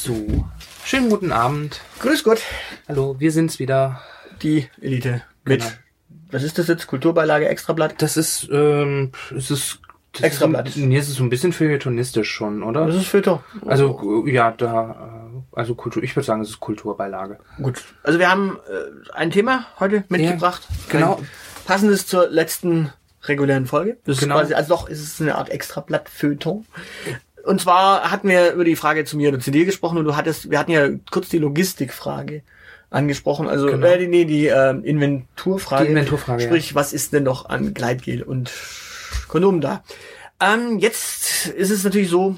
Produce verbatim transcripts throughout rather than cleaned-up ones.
So, schönen guten Abend. Grüß Gott. Hallo, wir sind's wieder. Die Elite. Mit, genau. Was ist das jetzt? Kulturbeilage, Extrablatt? Das ist, ähm, es ist... Das Extrablatt. Ist, nee, es ist so ein bisschen feuilletonistisch schon, oder? Das ist Feuilleton. Also, ja, da, also Kultur, ich würde sagen, es ist Kulturbeilage. Gut. Also wir haben äh, ein Thema heute mitgebracht. Ja, genau. Ein passendes zur letzten regulären Folge. Das genau. ist quasi, also doch, ist es eine Art Extrablatt-Feuilleton. Und zwar hatten wir über die Frage zu mir oder zu dir gesprochen und du hattest, wir hatten ja kurz die Logistikfrage angesprochen, also genau. äh, nee, die äh, Inventurfrage. Die Inventurfrage, Sprich, ja. Was ist denn noch an Gleitgel und Kondom da? Ähm, jetzt ist es natürlich so,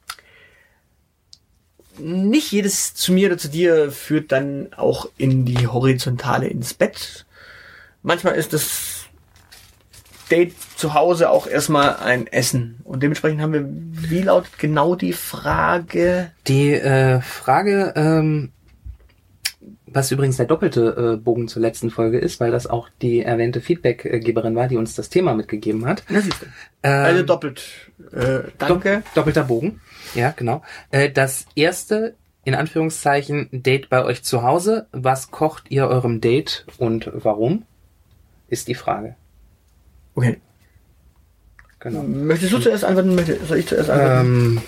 nicht jedes zu mir oder zu dir führt dann auch in die Horizontale ins Bett. Manchmal ist das Date zu Hause auch erstmal ein Essen. Und dementsprechend haben wir, wie lautet genau die Frage? Die äh, Frage, ähm, was übrigens der doppelte äh, Bogen zur letzten Folge ist, weil das auch die erwähnte Feedbackgeberin war, die uns das Thema mitgegeben hat. Das ist ähm, also doppelt. Äh, danke. Do- doppelter Bogen. Ja, genau. Äh, das erste, in Anführungszeichen, Date bei euch zu Hause. Was kocht ihr eurem Date und warum? Ist die Frage. Okay. Genau. Möchtest du zuerst antworten? Möchte, soll ich zuerst antworten? Ähm,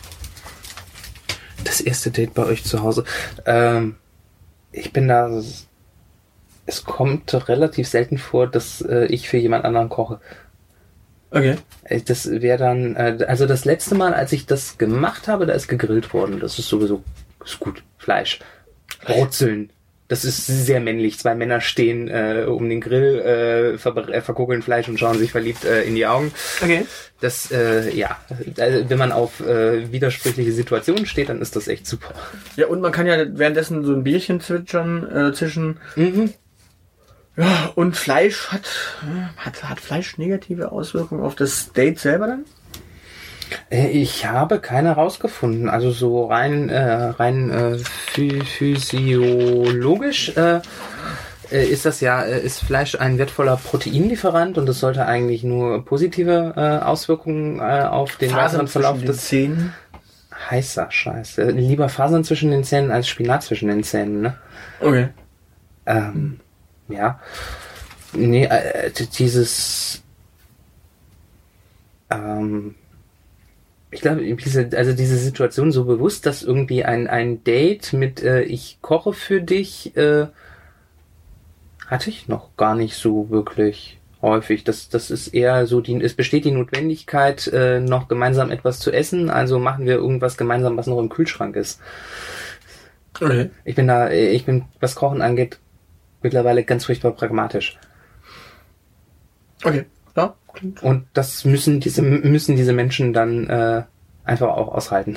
das erste Date bei euch zu Hause. Ähm, ich bin da... Es kommt relativ selten vor, dass äh, ich für jemand anderen koche. Okay. Das wäre dann... Äh, also das letzte Mal, als ich das gemacht habe, da ist gegrillt worden. Das ist sowieso ist gut. Fleisch. Brutzeln. Das ist sehr männlich. Zwei Männer stehen äh, um den Grill, äh, ver- äh, verkugeln Fleisch und schauen sich verliebt äh, in die Augen. Okay. Das, äh, ja, also, wenn man auf äh, widersprüchliche Situationen steht, dann ist das echt super. Ja, und man kann ja währenddessen so ein Bierchen zwitschern, äh, zwischen. Mhm. Ja, und Fleisch hat, hat, hat Fleisch negative Auswirkungen auf das Date selber dann? Äh, ich habe keine rausgefunden. Also so rein, äh, rein äh, phy- physiologisch äh, äh, ist das ja, äh, ist Fleisch ein wertvoller Proteinlieferant und es sollte eigentlich nur positive äh, Auswirkungen äh, auf den weiteren Verlauf des Zähnen. Heißer Scheiß. Äh, lieber Fasern zwischen den Zähnen als Spinat zwischen den Zähnen, ne? Okay. Ähm, ja. Nee, äh, dieses ähm, ich glaube, diese, also diese Situation so bewusst, dass irgendwie ein, ein Date mit äh, ich koche für dich äh, hatte ich noch gar nicht so wirklich häufig. Das, das ist eher so, die, es besteht die Notwendigkeit, äh, noch gemeinsam etwas zu essen, also machen wir irgendwas gemeinsam, was noch im Kühlschrank ist. Okay. Ich bin da, ich bin, was Kochen angeht, mittlerweile ganz furchtbar pragmatisch. Okay. Ja. Und das müssen diese, müssen diese Menschen dann äh, einfach auch aushalten.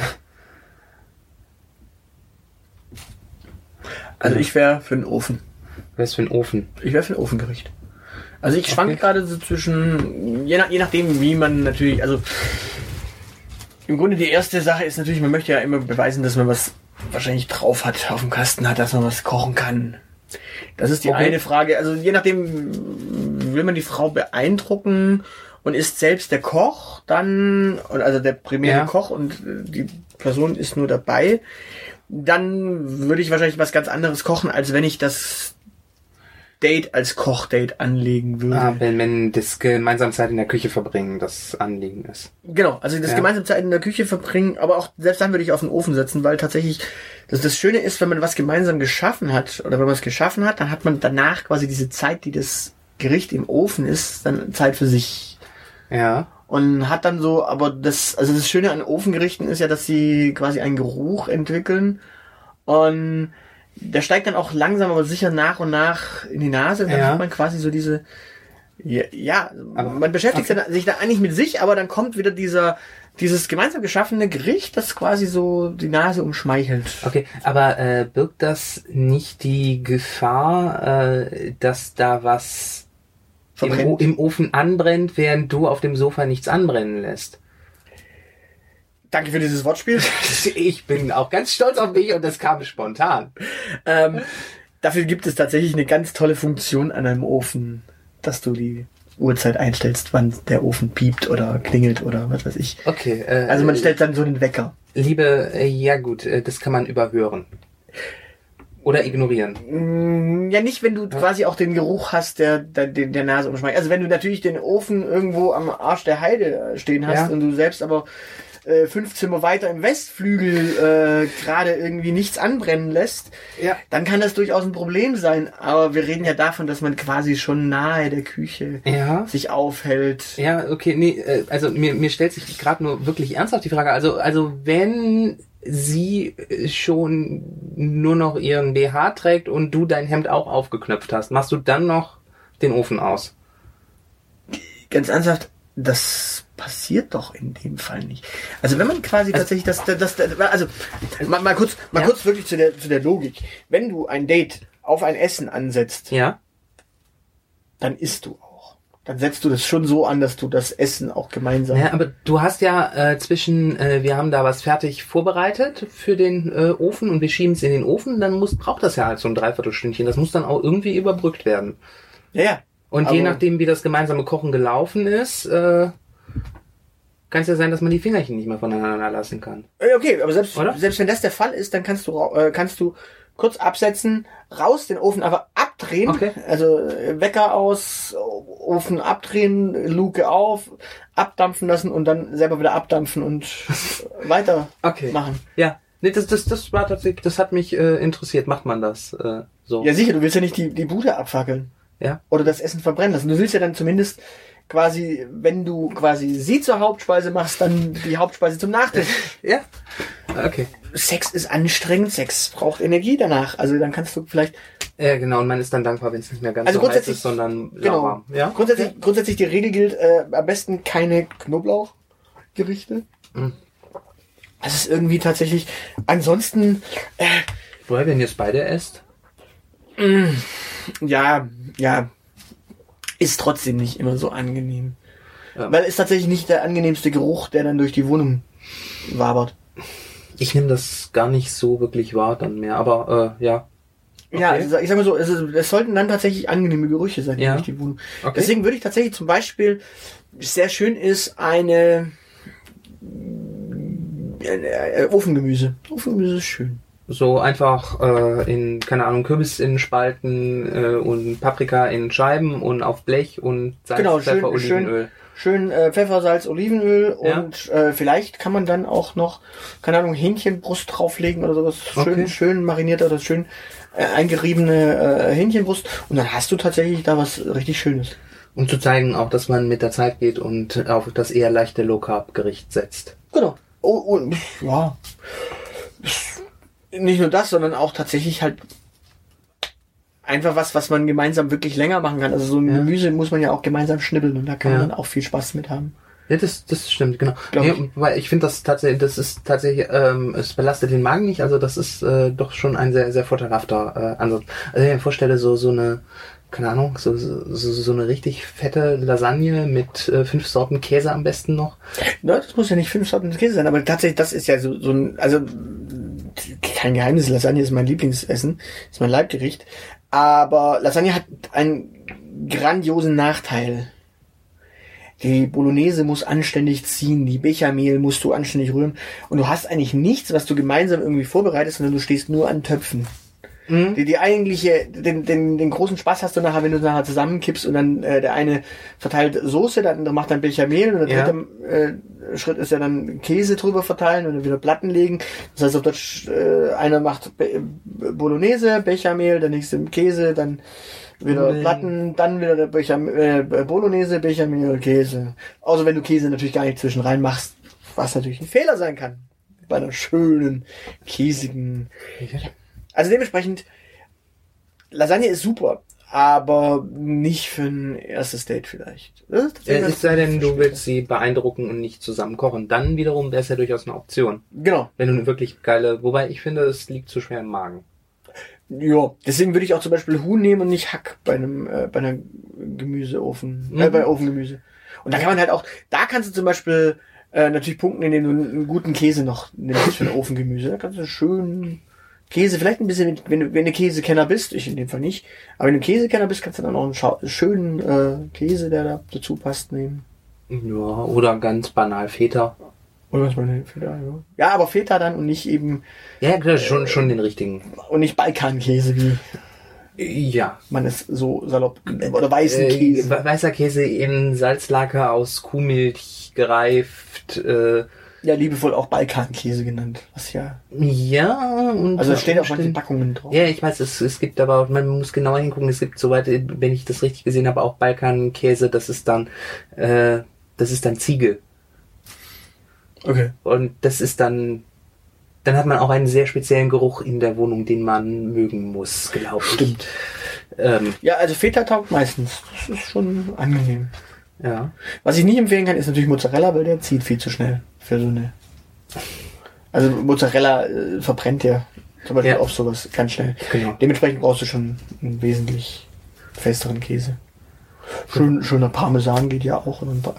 Also ich wäre für den Ofen. Was für ein Ofen? Ich wäre für ein Ofengericht. Also ich schwanke Okay. gerade so zwischen, je, nach, je nachdem, wie man natürlich, also im Grunde die erste Sache ist natürlich, man möchte ja immer beweisen, dass man was wahrscheinlich drauf hat, auf dem Kasten hat, dass man was kochen kann. Das ist die Okay. eine Frage. Also je nachdem, will man die Frau beeindrucken und ist selbst der Koch dann, also der primäre Ja. Koch und die Person ist nur dabei, dann würde ich wahrscheinlich was ganz anderes kochen, als wenn ich das Date als Kochdate anlegen würde. Ah, wenn, wenn das gemeinsam Zeit in der Küche verbringen das Anliegen ist. Genau, also das Ja. gemeinsam Zeit in der Küche verbringen, aber auch selbst dann würde ich auf den Ofen setzen, weil tatsächlich das, das Schöne ist, wenn man was gemeinsam geschaffen hat oder wenn man es geschaffen hat, dann hat man danach quasi diese Zeit, die das Gericht im Ofen ist, dann Zeit für sich. Ja. Und hat dann so, aber das, also das Schöne an Ofengerichten ist ja, dass sie quasi einen Geruch entwickeln und der steigt dann auch langsam, aber sicher nach und nach in die Nase und dann Ja. hat man quasi so diese, ja, ja Aber- man beschäftigt okay. sich dann eigentlich mit sich, aber dann kommt wieder dieser, dieses gemeinsam geschaffene Gericht, das quasi so die Nase umschmeichelt. Okay, aber äh, birgt das nicht die Gefahr, äh, dass da was im, Verbrennt. O- im Ofen anbrennt, während du auf dem Sofa nichts anbrennen lässt? Danke für dieses Wortspiel. Ich bin auch ganz stolz auf mich und das kam spontan. ähm, dafür gibt es tatsächlich eine ganz tolle Funktion an einem Ofen, dass du die Uhrzeit einstellst, wann der Ofen piept oder klingelt oder was weiß ich. Okay. Äh, also man stellt dann so einen Wecker. Liebe, äh, ja gut, äh, das kann man überhören. Oder ignorieren. Ja, nicht, wenn du ja. quasi auch den Geruch hast, der der, der Nase umschmeißt. Also wenn du natürlich den Ofen irgendwo am Arsch der Heide stehen hast ja. und du selbst aber äh, fünf Zimmer weiter im Westflügel äh, gerade irgendwie nichts anbrennen lässt, ja. dann kann das durchaus ein Problem sein. Aber wir reden ja davon, dass man quasi schon nahe der Küche ja. sich aufhält. Ja, okay, nee, äh, also mir, mir stellt sich gerade nur wirklich ernsthaft die Frage, also, also wenn sie schon nur noch ihren B H trägt und du dein Hemd auch aufgeknöpft hast, machst du dann noch den Ofen aus? Ganz ernsthaft, das passiert doch in dem Fall nicht. Also wenn man quasi also, tatsächlich das, das, das also mal, mal kurz, mal ja. kurz wirklich zu der, zu der Logik. Wenn du ein Date auf ein Essen ansetzt, ja, dann isst du auch. Dann setzt du das schon so an, dass du das Essen auch gemeinsam... Ja, aber du hast ja äh, zwischen, äh, wir haben da was fertig vorbereitet für den äh, Ofen und wir schieben es in den Ofen, dann muss braucht das ja halt so ein Dreiviertelstündchen. Das muss dann auch irgendwie überbrückt werden. Ja, ja. Und je nachdem, wie das gemeinsame Kochen gelaufen ist, äh, kann es ja sein, dass man die Fingerchen nicht mehr voneinander lassen kann. Okay, aber selbst, selbst wenn das der Fall ist, dann kannst du äh, kannst du kurz absetzen, raus, den Ofen einfach abdrehen, okay. also Wecker aus, Ofen abdrehen, Luke auf, abdampfen lassen und dann selber wieder abdampfen und weiter okay. machen. Ja, nee, das, das, das war tatsächlich, das hat mich äh, interessiert. Macht man das äh, so? Ja sicher, du willst ja nicht die, die Bude abfackeln. Ja. Oder das Essen verbrennen lassen. Du willst ja dann zumindest quasi, wenn du quasi sie zur Hauptspeise machst, dann die Hauptspeise zum Nachtisch. Ja. Okay. Sex ist anstrengend, Sex braucht Energie danach. Also dann kannst du vielleicht... Ja, genau, und man ist dann dankbar, wenn es nicht mehr ganz also so heiß ist, sondern genau. warm. Ja? Grundsätzlich, ja. grundsätzlich die Regel gilt, äh, am besten keine Knoblauchgerichte. Mhm. Das ist irgendwie tatsächlich... Ansonsten... Äh, Woher, wenn ihr es beide esst? Mh, ja, ja. Ist trotzdem nicht immer so angenehm. Ja. Weil es tatsächlich nicht der angenehmste Geruch, der dann durch die Wohnung wabert. Ich nehme das gar nicht so wirklich wahr dann mehr, aber äh, ja. Okay. Ja, also ich sag mal so, es, es sollten dann tatsächlich angenehme Gerüche sein, die ja. durch die Wohnung. Okay. Deswegen würde ich tatsächlich zum Beispiel, sehr schön ist, eine äh, Ofengemüse. Ofengemüse ist schön. So einfach äh, in, keine Ahnung, Kürbis in Spalten äh, und Paprika in Scheiben und auf Blech und Salz, genau, Pfeffer, schön, Olivenöl. Schön, schön äh, Pfeffer, Salz, Olivenöl ja. und äh, vielleicht kann man dann auch noch, keine Ahnung, Hähnchenbrust drauflegen oder sowas. Schön, okay. schön mariniert oder schön äh, eingeriebene äh, Hähnchenbrust und dann hast du tatsächlich da was richtig Schönes. Um zu zeigen auch, dass man mit der Zeit geht und auf das eher leichte Low-Carb-Gericht setzt. Genau. Oh, oh, ja. Nicht nur das, sondern auch tatsächlich halt einfach was, was man gemeinsam wirklich länger machen kann. Also so ein ja. Gemüse muss man ja auch gemeinsam schnibbeln und da kann ja. man dann auch viel Spaß mit haben. Ja, das, das stimmt, genau. Ja, weil ich finde das tatsächlich, das ist tatsächlich, ähm, es belastet den Magen nicht, also das ist äh, doch schon ein sehr, sehr vorteilhafter äh, Ansatz. Also ich mir vorstelle, so, so eine, keine Ahnung, so, so, so eine richtig fette Lasagne mit äh, fünf Sorten Käse am besten noch. Na, das muss ja nicht fünf Sorten Käse sein, aber tatsächlich, das ist ja so, so ein, also kein Geheimnis, Lasagne ist mein Lieblingsessen, ist mein Leibgericht, aber Lasagne hat einen grandiosen Nachteil. Die Bolognese muss anständig ziehen, die Bechamel musst du anständig rühren und du hast eigentlich nichts, was du gemeinsam irgendwie vorbereitest, sondern du stehst nur an Töpfen. Mhm. Die, die eigentliche, den, den, den großen Spaß hast du nachher, wenn du nachher zusammenkippst und dann äh, der eine verteilt Soße, der andere macht dann Bechamel und der ja. dritte äh, Schritt ist ja dann Käse drüber verteilen und dann wieder Platten legen. Das heißt, auf Deutsch, äh, einer macht Be Bolognese, Bechamel, der nächste Käse, dann wieder mhm. Platten, dann wieder der Bechamel, äh, Bolognese, Bechamel, Käse. Außer wenn du Käse natürlich gar nicht zwischen rein machst, was natürlich ein Fehler sein kann. Bei einer schönen, käsigen... Ja. Also dementsprechend, Lasagne ist super, aber nicht für ein erstes Date vielleicht. Es sei denn, du willst sie beeindrucken und nicht zusammen kochen. Dann wiederum wäre es ja durchaus eine Option. Genau. Wenn du eine wirklich geile, wobei ich finde, es liegt zu schwer im Magen. Ja, deswegen würde ich auch zum Beispiel Huhn nehmen und nicht Hack bei einem, äh, bei einer Gemüseofen, mhm. äh, bei Ofengemüse. Und da kann man halt auch, da kannst du zum Beispiel äh, natürlich punkten, indem du einen guten Käse noch nimmst für ein Ofengemüse. Da kannst du schön Käse, vielleicht ein bisschen, wenn du, wenn du Käsekenner bist, ich in dem Fall nicht, aber wenn du Käsekenner bist, kannst du dann auch einen Schau- schönen äh, Käse, der da dazu passt, nehmen. Ja, oder ganz banal Feta. Oder was meine Feta, ja. Ja, aber Feta dann und nicht eben... Ja, klar, schon, äh, schon den richtigen. Und nicht Balkankäse, wie ja. man es so salopp... Oder weißen Käse. Äh, weißer Käse in Salzlake aus Kuhmilch gereift, äh, ja, liebevoll auch Balkankäse genannt, was ja... Ja, und... Also es steht auf manchen Packungen drauf. Ja, ich weiß, es, es gibt aber, man muss genauer hingucken, es gibt soweit, wenn ich das richtig gesehen habe, auch Balkankäse, das ist dann, äh, das ist dann Ziege. Okay. Und das ist dann, dann hat man auch einen sehr speziellen Geruch in der Wohnung, den man mögen muss, glaube ich. Stimmt. Ähm, ja, also Feta taugt meistens. Das ist schon angenehm. Ja. Was ich nicht empfehlen kann, ist natürlich Mozzarella, weil der zieht viel zu schnell für so eine... Also Mozzarella äh, verbrennt ja zum Beispiel ja. auf sowas ganz schnell. Genau. Dementsprechend brauchst du schon einen wesentlich festeren Käse. Schön, schöner Parmesan geht ja auch. Und,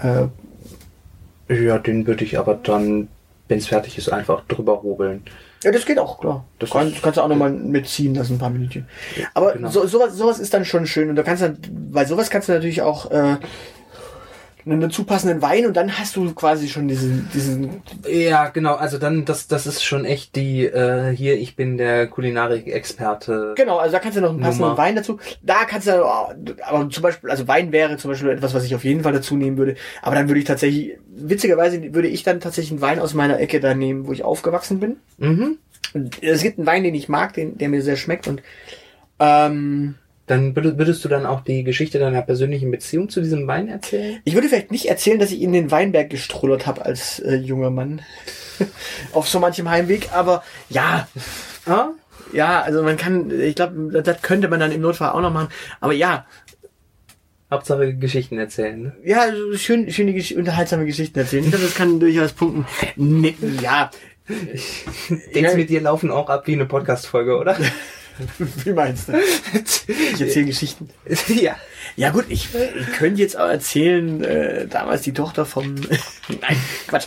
äh, ja, den würde ich aber dann, wenn es fertig ist, einfach drüber hobeln. Ja, das geht auch, klar. Das kann, kannst du auch nochmal mitziehen lassen, ein paar Minuten. Aber genau. so, sowas, sowas ist dann schon schön. Und da kannst du, weil sowas kannst du natürlich auch äh, einen dazu passenden Wein und dann hast du quasi schon diesen, diesen. Ja, genau. Also dann, das, das ist schon echt die, äh, hier, ich bin der Kulinarik-Experte. Genau, also da kannst du noch einen passenden Nummer. Wein dazu. Da kannst du, aber zum Beispiel, also Wein wäre zum Beispiel etwas, was ich auf jeden Fall dazu nehmen würde. Aber dann würde ich tatsächlich, witzigerweise würde ich dann tatsächlich einen Wein aus meiner Ecke da nehmen, wo ich aufgewachsen bin. Mhm. Und es gibt einen Wein, den ich mag, den, der mir sehr schmeckt und ähm, dann würdest du dann auch die Geschichte deiner persönlichen Beziehung zu diesem Wein erzählen? Ich würde vielleicht nicht erzählen, dass ich in den Weinberg gestrullert habe als äh, junger Mann auf so manchem Heimweg, aber ja, ah? ja, also man kann, ich glaube, das könnte man dann im Notfall auch noch machen, aber ja. Hauptsache Geschichten erzählen, ne? Ja, also schön, schöne, unterhaltsame Geschichten erzählen. Ich glaube, das kann durchaus punkten. Nee, ja. Denkst du, mit dir laufen auch ab wie eine Podcast-Folge, oder? Wie meinst du? Ich erzähle Geschichten. Ja. Ja gut, ich, ich könnte jetzt auch erzählen, äh, damals die Tochter vom... Nein, Quatsch.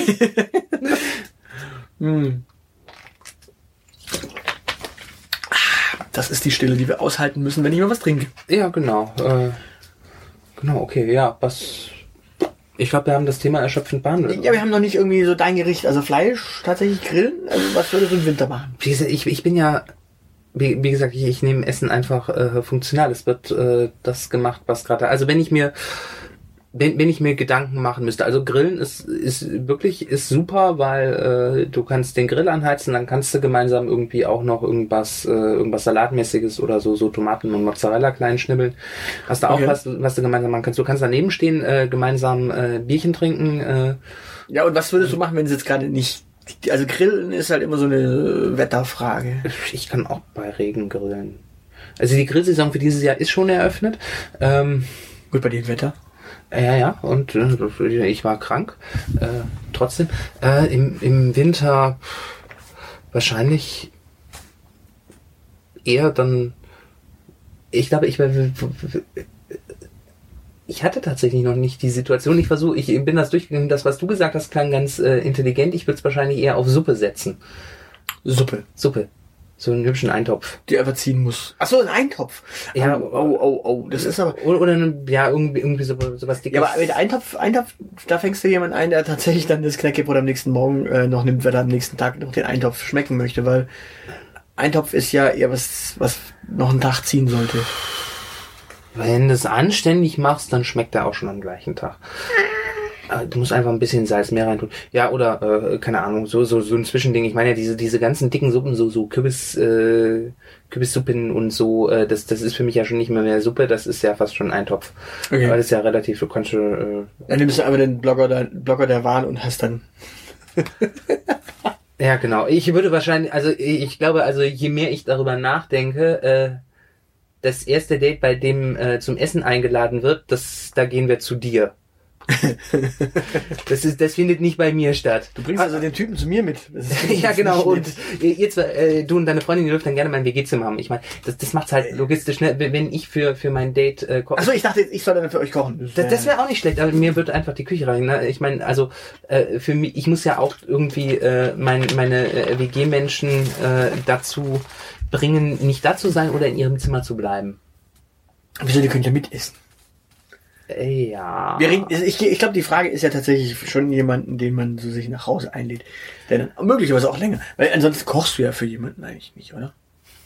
hm. Das ist die Stille, die wir aushalten müssen, wenn ich mal was trinke. Ja, genau. Äh, genau, okay, ja, was... Ich glaube, wir haben das Thema erschöpfend behandelt. Ja, wir haben noch nicht irgendwie so dein Gericht, also Fleisch, tatsächlich grillen. Also was würdest du im Winter machen? Wie gesagt, ich, ich bin ja... Wie, wie gesagt, ich, ich nehme Essen einfach äh, funktional. Es wird äh, das gemacht, was gerade... Also wenn ich mir wenn, wenn ich mir Gedanken machen müsste, also Grillen ist ist wirklich ist super, weil äh, du kannst den Grill anheizen, dann kannst du gemeinsam irgendwie auch noch irgendwas äh, irgendwas Salatmäßiges oder so so Tomaten und Mozzarella klein schnibbeln. Hast du auch Okay. was was du gemeinsam machen kannst. Du kannst daneben stehen, äh, gemeinsam äh, Bierchen trinken. Äh, Ja, und was würdest du machen, wenn es jetzt gerade nicht... Also Grillen ist halt immer so eine Wetterfrage. Ich kann auch bei Regen grillen. Also die Grillsaison für dieses Jahr ist schon eröffnet. Ähm, Gut, bei dem Wetter. ja, ja, und äh, ich war krank. Äh, trotzdem. Äh, im, Im Winter wahrscheinlich eher dann... Ich glaube, ich ich hatte tatsächlich noch nicht die Situation. Ich versuche, ich bin das durchgegangen. Das, was du gesagt hast, klang ganz äh, intelligent. Ich würde es wahrscheinlich eher auf Suppe setzen. Suppe. Suppe. So einen hübschen Eintopf. Die einfach ziehen muss. Ach so, ein Eintopf. Ja. Oh, oh, oh, oh. Das ist aber... Oder, oder eine, ja, irgendwie, irgendwie so, sowas dickes. Ja, aber mit Eintopf, Eintopf, da fängst du jemanden ein, der tatsächlich dann das Knäckebrot am nächsten Morgen äh, noch nimmt, weil er am nächsten Tag noch den Eintopf schmecken möchte, weil Eintopf ist ja eher was, was noch einen Tag ziehen sollte. Wenn du es anständig machst, dann schmeckt er auch schon am gleichen Tag. Äh, Du musst einfach ein bisschen Salz mehr reintun. Ja, oder, äh, keine Ahnung, so, so, so ein Zwischending. Ich meine ja, diese, diese ganzen dicken Suppen, so, so Kürbis, äh, Kürbissuppen und so, äh, das, das ist für mich ja schon nicht mehr mehr Suppe, das ist ja fast schon ein Eintopf. Okay. Aber das ist ja relativ, du kannst schon, äh, Dann nimmst du einfach den Blogger der, Blogger der Wahl und hast dann... ja, genau. Ich würde wahrscheinlich, also ich glaube, also je mehr ich darüber nachdenke, äh, das erste Date, bei dem äh, zum Essen eingeladen wird, das, da gehen wir zu dir. Das ist, das findet nicht bei mir statt. Du bringst also den Typen zu mir mit. Das ist, ja, das genau. Und nett. jetzt, äh, du und deine Freundin, die dürfen dann gerne mein W G-Zimmer haben. Ich meine, das, das macht's halt logistisch, ne? Wenn ich für, für mein Date äh, koche. Achso, ich dachte, ich soll dann für euch kochen. Das, das, das wäre auch nicht schlecht, aber mir wird einfach die Küche rein. Ne? Ich meine, also äh, für mich, ich muss ja auch irgendwie äh, mein, meine äh, W G-Menschen äh, dazu bringen, nicht da zu sein oder in ihrem Zimmer zu bleiben. Wieso, die können ja mitessen. Ja. Wir reden, ich ich glaube, die Frage ist ja tatsächlich schon jemanden, den man so sich nach Hause einlädt, der dann möglicherweise auch länger, weil ansonsten kochst du ja für jemanden eigentlich nicht, oder?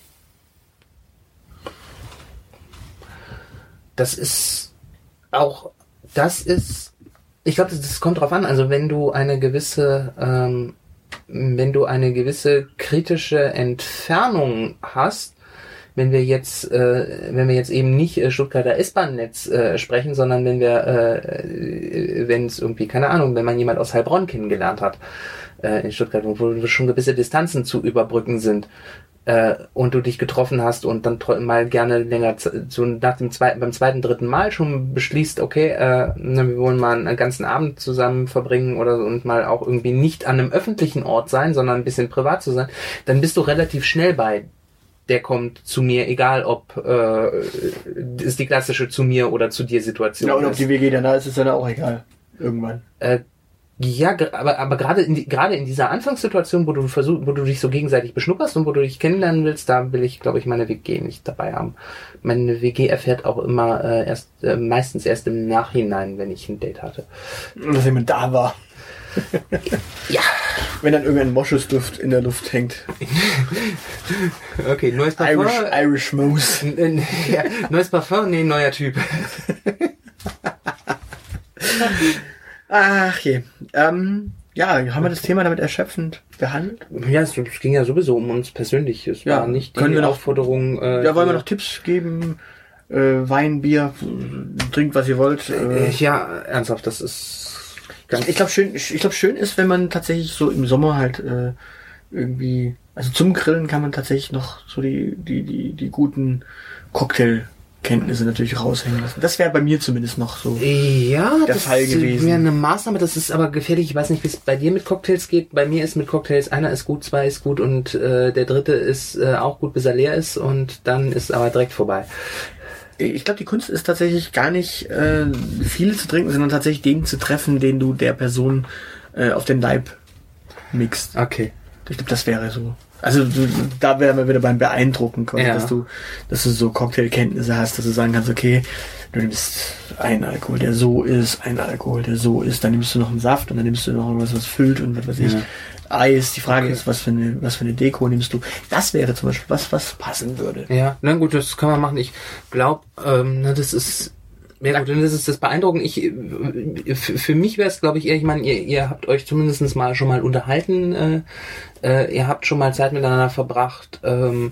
Das ist auch, das ist, ich glaube, das, das kommt drauf an. Also wenn du eine gewisse, ähm, wenn du eine gewisse kritische Entfernung hast, wenn wir jetzt, äh, wenn wir jetzt eben nicht äh, Stuttgarter S-Bahn-Netz äh, sprechen, sondern wenn wir, äh, wenn es irgendwie, keine Ahnung, wenn man jemand aus Heilbronn kennengelernt hat äh, in Stuttgart, wo schon gewisse Distanzen zu überbrücken sind äh, und du dich getroffen hast und dann mal gerne länger, so nach dem zweiten, beim zweiten, dritten Mal schon beschließt, okay, äh, wir wollen mal einen ganzen Abend zusammen verbringen oder so und mal auch irgendwie nicht an einem öffentlichen Ort sein, sondern ein bisschen privat zu sein, dann bist du relativ schnell bei der kommt zu mir, egal ob äh, ist die klassische zu mir oder zu dir Situation. Ja, und ob ist. die W G dann da ist, ist dann auch egal. Irgendwann. Äh, ja, ge- aber aber gerade in die, gerade in dieser Anfangssituation, wo du versuch, wo du dich so gegenseitig beschnupperst und wo du dich kennenlernen willst, da will ich, glaube ich, meine W G nicht dabei haben. Meine W G erfährt auch immer äh, erst äh, meistens erst im Nachhinein, wenn ich ein Date hatte. Dass jemand da war. Ja. Wenn dann irgendein Moschusduft in der Luft hängt. Okay, neues Parfum. Irish, Irish Moose. N- n- ja, neues Parfum, nee, neuer Typ. Ach je. Ähm, ja, haben wir das Thema damit erschöpfend behandelt? Ja, es, es ging ja sowieso um uns persönlich. Es Ja, war nicht die können wir noch- Aufforderung. Äh, Ja, wollen wir hier- noch Tipps geben? Äh, Wein, Bier, trinkt was ihr wollt. Äh, Äh, ja, ernsthaft, das ist ganz. ich glaube schön, ich glaube schön ist, wenn man tatsächlich so im Sommer halt äh, irgendwie, also zum Grillen kann man tatsächlich noch so die die die die guten Cocktailkenntnisse natürlich raushängen lassen. Das wäre bei mir zumindest noch so. Ja, der das Fall gewesen. wäre eine Maßnahme, das ist aber gefährlich. Ich weiß nicht, wie es bei dir mit Cocktails geht. Bei mir ist mit Cocktails, einer ist gut, zwei ist gut und äh, der dritte ist äh, auch gut, bis er leer ist und dann ist aber direkt vorbei. Ich glaube, die Kunst ist tatsächlich gar nicht äh, viele zu trinken, sondern tatsächlich den zu treffen, den du der Person äh, auf den Leib mixt. Okay. Ich glaube, das wäre so. Also du, da wären wir wieder beim Beeindrucken, quasi, Ja. dass du, dass du so Cocktailkenntnisse hast, dass du sagen kannst, okay, du nimmst einen Alkohol, der so ist, einen Alkohol, der so ist, dann nimmst du noch einen Saft und dann nimmst du noch irgendwas, was füllt und was weiß ich. Ja. Eis. Die Frage Okay. ist, was für eine, was für eine Deko nimmst du? Das wäre zum Beispiel was, was passen würde. Ja, na gut, das kann man machen. Ich glaube, ähm, na, das ist, ja gut, das ist das Beeindruckend. Ich, äh, für, für mich wäre es, glaube ich, eher, ich meine, ihr, ihr habt euch zumindest mal schon mal unterhalten, äh, äh, ihr habt schon mal Zeit miteinander verbracht. Ähm,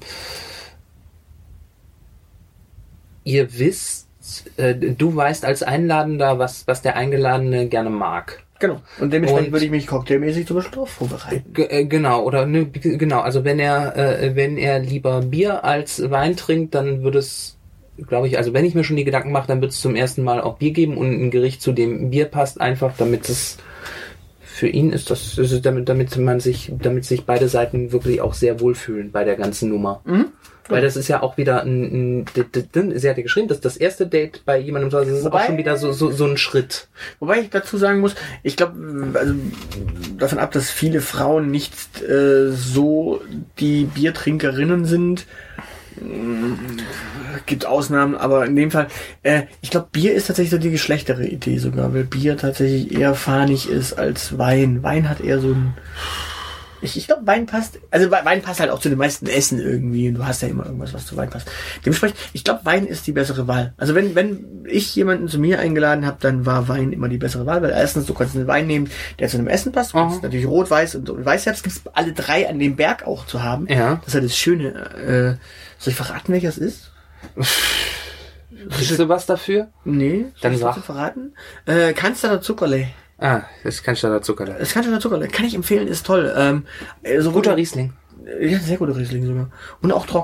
ihr wisst, äh, du weißt als Einladender, was, was der Eingeladene gerne mag. Genau. Und dementsprechend Und- würde ich mich cocktailmäßig zum Beispiel darauf vorbereiten. G äh, genau, oder ne, g- genau, also wenn er äh, wenn er lieber Bier als Wein trinkt, dann würde es, glaube ich, also wenn ich mir schon die Gedanken mache, dann wird es zum ersten Mal auch Bier geben und ein Gericht zu dem Bier passt, einfach damit es für ihn ist das, das ist damit damit man sich damit sich beide Seiten wirklich auch sehr wohlfühlen bei der ganzen Nummer. Mhm. Weil das ist ja auch wieder ein, ein, d- d- d- sie hat ja geschrieben, dass das erste Date bei jemandem zu Hause ist, Wobei- auch schon wieder so, so, so ein Schritt. Wobei ich dazu sagen muss, ich glaube, also davon ab, dass viele Frauen nicht äh, so die Biertrinkerinnen sind, mh, gibt Ausnahmen, aber in dem Fall, äh, ich glaube, Bier ist tatsächlich so die geschlechtere Idee sogar, weil Bier tatsächlich eher fahnig ist als Wein. Wein hat eher so ein, ich, ich glaube, Wein passt, also We- Wein passt halt auch zu den meisten Essen irgendwie und du hast ja immer irgendwas, was zu Wein passt. Dementsprechend, ich glaube, Wein ist die bessere Wahl. Also wenn wenn ich jemanden zu mir eingeladen habe, dann war Wein immer die bessere Wahl, weil erstens, du kannst einen Wein nehmen, der zu einem Essen passt. Du kannst Aha. natürlich Rot, Weiß und, und Weißherbst, gibt's alle drei an dem Berg auch zu haben. Ja. Das ist halt das Schöne. Äh, soll ich verraten, welcher es ist? Kriegst du was dafür? Nee, soll Dann ich sag. dazu verraten? Äh, Cannstatter Zuckerle. Ah, das kann Standard Zucker. Das Cannstatter Zuckerle, kann ich empfehlen, ist toll. Ähm, äh, so Guter Riesling. Ja, sehr guter Riesling sogar. Und auch trocken.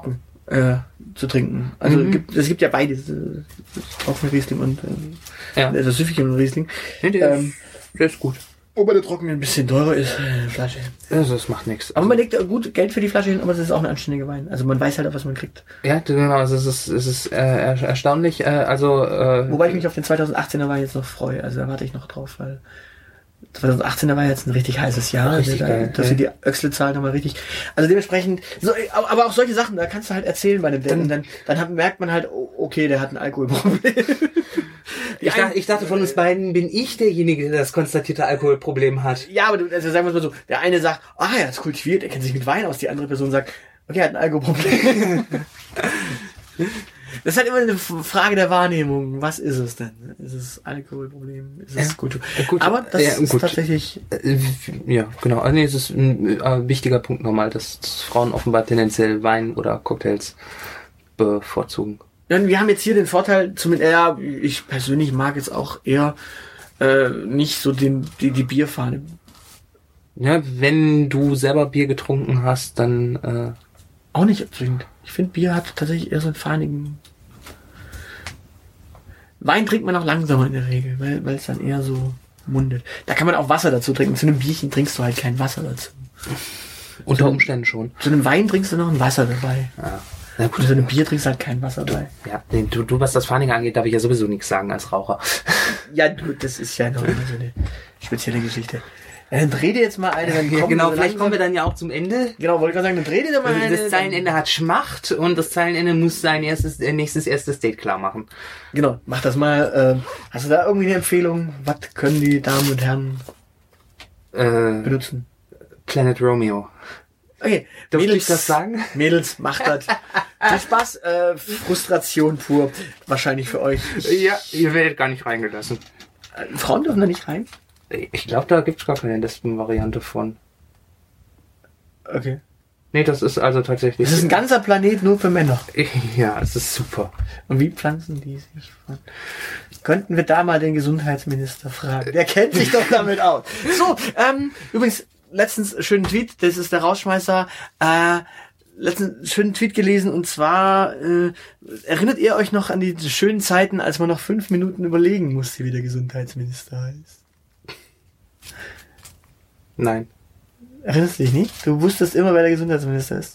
äh, zu trinken. Also Mhm. gibt, es gibt ja beides. äh, Trocken Riesling und äh, Ja. also süffig und Riesling. Nee, der, Ähm, ist, der ist gut. Wobei der Trocken ein bisschen teurer ist, äh, Flasche. Also das macht nichts. Aber man legt äh, gut Geld für die Flasche hin, aber es ist auch ein anständiger Wein. Also man weiß halt auch, was man kriegt. Ja, genau, also es ist, es ist äh, er- erstaunlich, äh, also äh, Wobei ich mich auf den zweitausendachtzehner Wein jetzt noch freue. Also da warte ich noch drauf, weil zweitausendachtzehner war jetzt ein richtig heißes Jahr. Richtig also da, geil, dass ja. sie die Öxle-Zahl nochmal richtig. Also dementsprechend, so, aber auch solche Sachen, da kannst du halt erzählen bei dem Date. Und dann, dann hat, merkt man halt, oh, okay, der hat ein Alkoholproblem. ich, dachte, ich dachte, von uns beiden bin ich derjenige, der das konstatierte Alkoholproblem hat. Ja, aber du, also sagen wir es mal so, der eine sagt, ah, er ist kultiviert, er kennt sich mit Wein aus. Die andere Person sagt, okay, er hat ein Alkoholproblem. Das ist halt immer eine Frage der Wahrnehmung. Was ist es denn? Ist es Alkoholproblem? Ist es Ja, gut? gut. Aber das Ja, ist gut. tatsächlich... Äh, Ja, genau. Also nee, es ist ein äh, wichtiger Punkt nochmal, dass, dass Frauen offenbar tendenziell Wein oder Cocktails bevorzugen. Ja, wir haben jetzt hier den Vorteil, zumindest, ja, ich persönlich mag jetzt auch eher äh, nicht so den, die, die Bierfahne. Ja, wenn du selber Bier getrunken hast, dann äh, Auch nicht zwingend. Ich finde, Bier hat tatsächlich eher so einen fahnigen... Wein trinkt man auch langsamer in der Regel, weil weil es dann eher so mundet. Da kann man auch Wasser dazu trinken. Zu einem Bierchen trinkst du halt kein Wasser dazu. unter Umständen schon. Zu einem Wein trinkst du noch ein Wasser dabei. Ja. Na Und gut, zu einem Bier trinkst du halt kein Wasser dabei. ja, nee, du, du, was das Fahnige angeht, darf ich ja sowieso nichts sagen als Raucher. Ja, du, das ist ja noch immer so eine spezielle Geschichte. Ja, dann dreh dir jetzt mal eine, dann Ja, kommen genau, wir vielleicht langsam- kommen wir dann ja auch zum Ende. Genau, wollte ich gerade sagen, dann dreh dir doch mal eine. Das Zeilenende hat Schmacht und das Zeilenende muss sein erstes, äh, nächstes erstes Date klar machen. Genau, mach das mal. Ähm, hast du da irgendwie eine Empfehlung? Was können die Damen und Herren Äh, benutzen? Planet Romeo. Okay, Darf ich das sagen? Mädels, macht das. Viel Spaß, äh, Frustration pur. Wahrscheinlich für euch. Ja, ihr werdet gar nicht reingelassen. Äh, Frauen dürfen da nicht rein? Ich glaube, da gibt's gar keine Lesben-Variante von. Okay. Nee, das ist also tatsächlich... Das ist ein ganzer Planet nur für Männer. Ja, es ist super. Und wie pflanzen die sich von? Könnten wir da mal den Gesundheitsminister fragen? Der kennt sich doch damit aus. So, ähm, übrigens, letztens schönen Tweet, das ist der Rausschmeißer, äh, letztens schönen Tweet gelesen und zwar, äh, erinnert ihr euch noch an die schönen Zeiten, als man noch fünf Minuten überlegen musste, wie der Gesundheitsminister heißt? Nein. Erinnerst du dich nicht? Du wusstest immer, wer der Gesundheitsminister ist.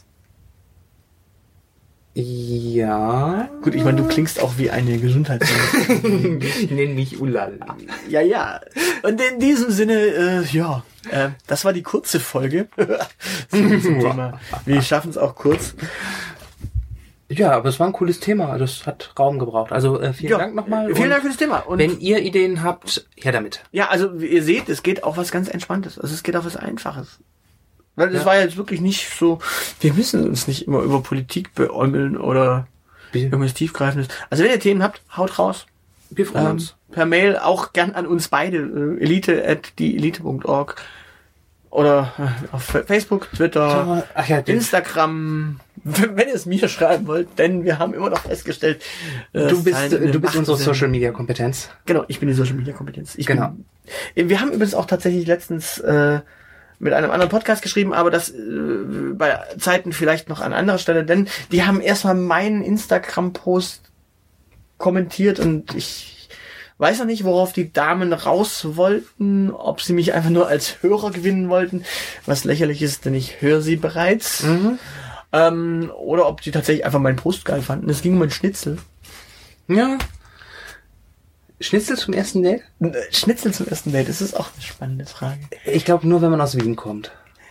Ja. Gut, ich meine, du klingst auch wie eine Gesundheitsministerin. Nenn mich Ulal. Ja, ja. Und in diesem Sinne, äh, ja, äh, das war die kurze Folge zum zum Thema. Wir schaffen es auch kurz. Ja, aber es war ein cooles Thema. Das hat Raum gebraucht. Also äh, vielen Ja, Dank nochmal. Vielen Und Dank für das Thema. Und wenn ihr Ideen habt, her damit. ja, also wie ihr seht, es geht auch was ganz Entspanntes. Also es geht auch was Einfaches. Weil das Ja. war jetzt wirklich nicht so, wir müssen uns nicht immer über Politik beäumeln oder Wir, irgendwas Tiefgreifendes. Also wenn ihr Themen habt, haut raus. wir freuen Ähm, uns. per Mail auch gern an uns beide. Äh, elite at dieelite punkt org oder äh, auf Facebook, Twitter, Ach ja, den, Instagram, wenn ihr es mir schreiben wollt, denn wir haben immer noch festgestellt, äh, du bist, Zahlen du in dem bist unsere achten Social Media Kompetenz. Genau, ich bin die Social Media Kompetenz. Ich Genau. Bin, wir haben übrigens auch tatsächlich letztens äh, mit einem anderen Podcast geschrieben, aber das äh, bei Zeiten vielleicht noch an anderer Stelle, denn die haben erstmal meinen Instagram-Post kommentiert und ich weiß noch nicht, worauf die Damen raus wollten, ob sie mich einfach nur als Hörer gewinnen wollten, was lächerlich ist, denn ich höre sie bereits. Mhm. Ähm, oder ob die tatsächlich einfach meinen Post geil fanden. Es ging um ein Schnitzel. Ja. Schnitzel zum ersten Date? Ein Schnitzel zum ersten Date, das ist auch eine spannende Frage. Ich glaube nur, wenn man aus Wien kommt.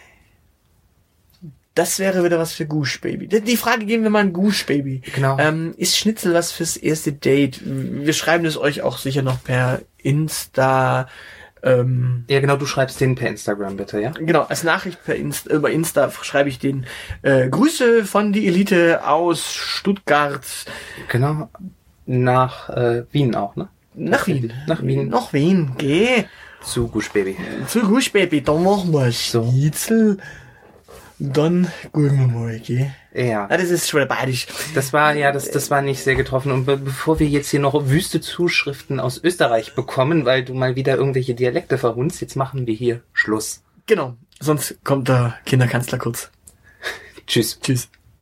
Das wäre wieder was für Gush Baby. Die die Frage geben wir mal an Gush Baby. Genau. Ähm, ist Schnitzel was fürs erste Date? Wir schreiben es euch auch sicher noch per Insta. Ähm, Ja, genau, du schreibst den per Instagram bitte, ja? genau, als Nachricht per Insta, über Insta schreibe ich den äh, Grüße von die Elite aus Stuttgart Genau. Nach äh, Wien auch, ne? nach Wien. Nach Wien. Nach Wien, geh. Zu Gush Baby. Zu Gush Baby, dann machen wir So. Schnitzel. Dann gucken wir mal, gell. Ja. Ah, das ist schon badisch. Das war, ja, das, das war nicht sehr getroffen. Und be bevor wir jetzt hier noch wüste Zuschriften aus Österreich bekommen, weil du mal wieder irgendwelche Dialekte verhunzt, jetzt machen wir hier Schluss. Genau, sonst kommt der Kinderkanzler kurz. Tschüss. Tschüss.